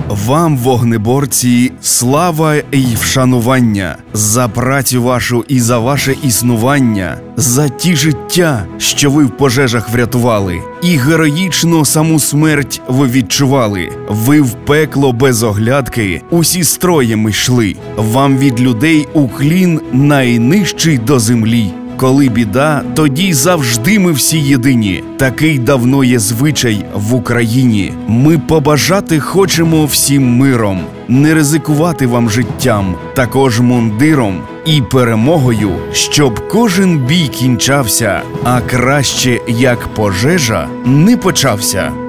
Вам, вогнеборці, слава й вшанування за працю вашу і за ваше існування, за ті життя, що ви в пожежах врятували, і героїчно саму смерть ви відчували. Ви в пекло без оглядки усі строєм йшли. Вам від людей уклін найнижчий до землі. Коли біда, тоді завжди ми всі єдині. Такий давно є звичай в Україні. Ми побажати хочемо всім миром, не ризикувати вам життям, також мундиром і перемогою, щоб кожен бій кінчався, а краще, як пожежа, не почався.